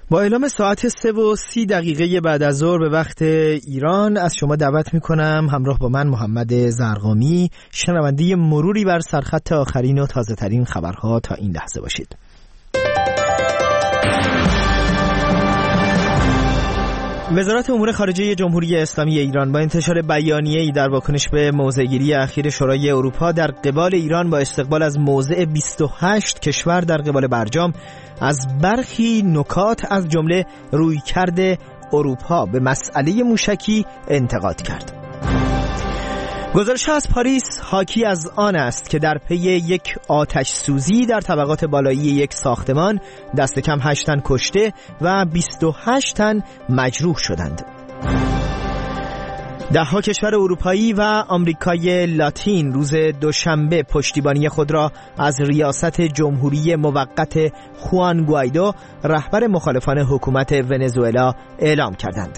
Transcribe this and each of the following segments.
با اعلام ساعت 3:30 بعد از ظهر به وقت ایران از شما دعوت میکنم همراه با من محمد زرقامی شنونده مروری بر سرخط آخرین و تازه ترین خبرها تا این لحظه باشید. وزارت امور خارجه جمهوری اسلامی ایران با انتشار بیانیه‌ای در واکنش به موضع‌گیری اخیر شورای اروپا در قبال ایران با استقبال از موضع 28 کشور در قبال برجام از برخی نکات از جمله رویکرد اروپا به مسئله موشکی انتقاد کرد. گزارش از پاریس حاکی از آن است که در پی یک آتش سوزی در طبقات بالایی یک ساختمان دست کم 8 تن کشته و 28 تن مجروح شدند. ده‌ها کشور اروپایی و آمریکای لاتین روز دوشنبه پشتیبانی خود را از ریاست جمهوری موقت خوان گوایدو رهبر مخالفان حکومت ونزوئلا اعلام کردند.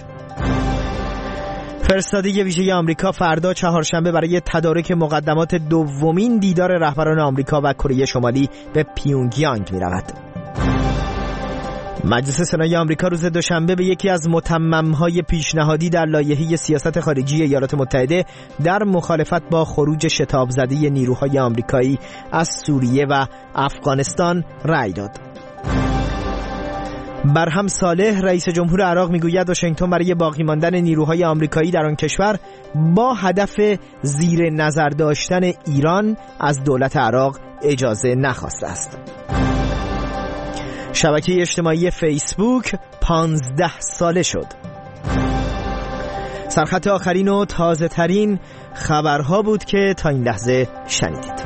فرستاده ویژه آمریکا فردا چهارشنبه برای تدارک مقدمات دومین دیدار رهبران آمریکا و کره شمالی به پیونگیانگ می‌رود. مجلس سنای آمریکا روز دوشنبه به یکی از متمم‌های پیشنهادی در لایحه سیاست خارجی ایالات متحده در مخالفت با خروج شتاب زده نیروهای آمریکایی از سوریه و افغانستان رأی داد. برهم صالح رئیس جمهور عراق میگوید واشنگتن برای باقی ماندن نیروهای آمریکایی در آن کشور با هدف زیر نظر داشتن ایران از دولت عراق اجازه نخواسته است. شبکه اجتماعی فیسبوک 15 ساله شد. سرخط آخرین و تازه ترین خبرها بود که تا این لحظه شنیدید.